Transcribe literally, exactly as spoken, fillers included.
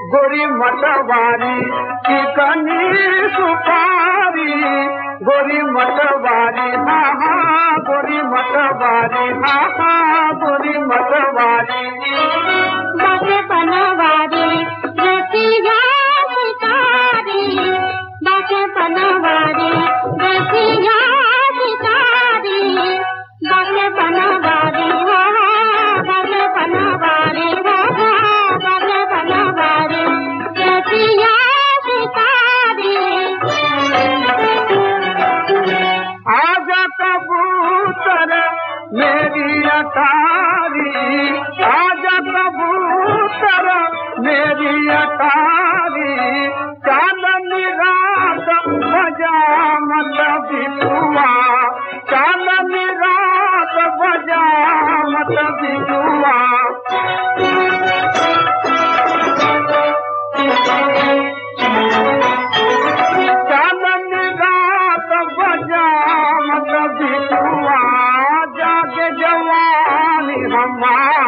गोरी मतवारी चिकनी सुपारी, गोरी मतवारी हाँ हाँ गोरी मतवारी हाँ हाँ गोरी मतवारी। बाके पनवारी रसिया शिकारी, बाके पनवारी रसिया शिकारी, बाके पनवारी हाँ हाँ बाके पनवारी हाँ हाँ बाके पनवारी रसिया शिकारी। आजा कबूतर मेरी अटारी, आजा कबूतर मेरी अटारी, चांदनी रात बजा मत बिजुआ, चांदनी रात बजा मत बिजुआ। चांदनी रात बजा मत बिजुआ, जागे जवानी हमारी।